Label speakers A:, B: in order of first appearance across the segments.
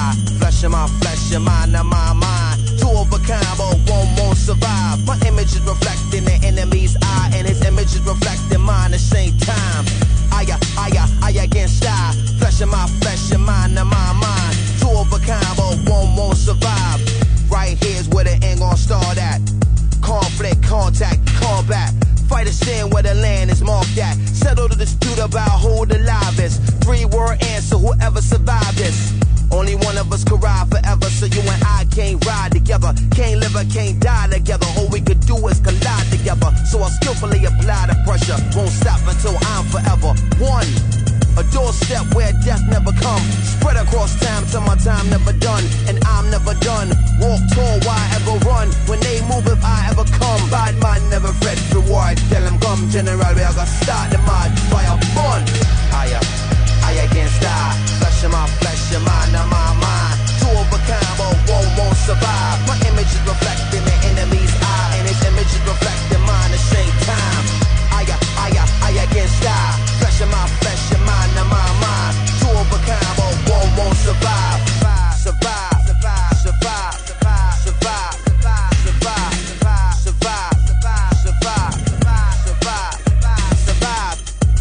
A: die. Flesh of my flesh, your mind of my mind. Two of a kind, but one won't survive. My image is reflecting the enemy's eye, and his image is reflecting mine at the same time. I against I. Flesh of my flesh, your mind of my mind. Two of a kind, but one won't survive. Right here's where the end gon' start at. Conflict, contact, combat. Fight a sin where the land is marked at. Settle the dispute about who the live is. 3-word answer, whoever survived this. Only one of us could ride forever, so you and I can't ride together. Can't live or can't die together. All we could do is collide together. So I skillfully apply the pressure. Won't stop until I'm forever one. A doorstep where death never come. Spread across time till my time never done. And I'm never done. Walk tall, why ever run? When they move, if I ever come. Bad man never fret reward. Tell them come, general, we are gonna start the mad fire fun. I against I. Flesh of my flesh, your mind of my mind. Two of a kind, but one won't survive. My image is reflecting the enemy's eye, and his image is reflecting mine at the same time. I against I. Flesh of my flesh, your mind of my mind. Two of a kind, but one won't survive. Survive, survive, survive, survive, survive, survive, survive, survive, survive, survive, survive.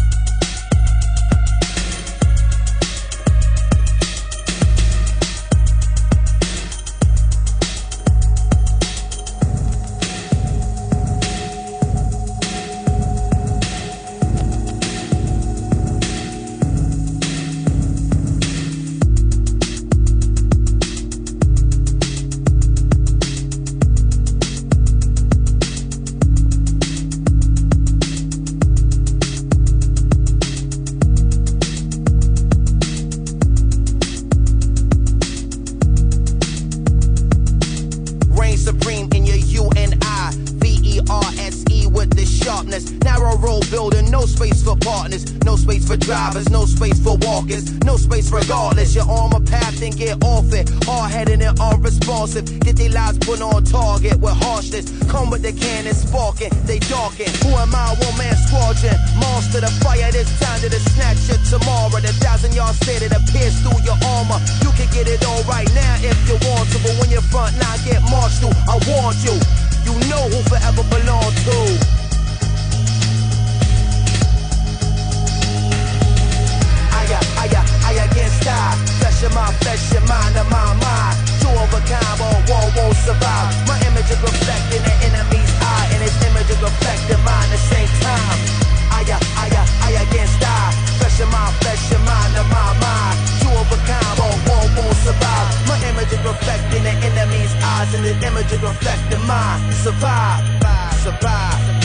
A: Drivers, no space for walkers, no space regardless. You're on my path and get off it. Hard-headed and unresponsive. Get their lives put on target with harshness. Come with the cannon sparking, they darken. Who am I? One man squadron. Monster the fire, this time to the snatch it tomorrow. The 1,000-yard stare that appears through your armor. You can get it all right now if you want to, but when your front line get marched through, I want you. You know who forever belong to. I against I. Flesh of my flesh, your mind of my mind. Two of a kind, but one won't survive. My image is reflecting the enemy's eye, and his image is reflecting mine at the same time. I against I. Flesh of my flesh, your mind of my mind. Two of a kind, but one won't survive. My image is reflecting the enemy's eyes, and his image is reflecting mine. Survive, survive.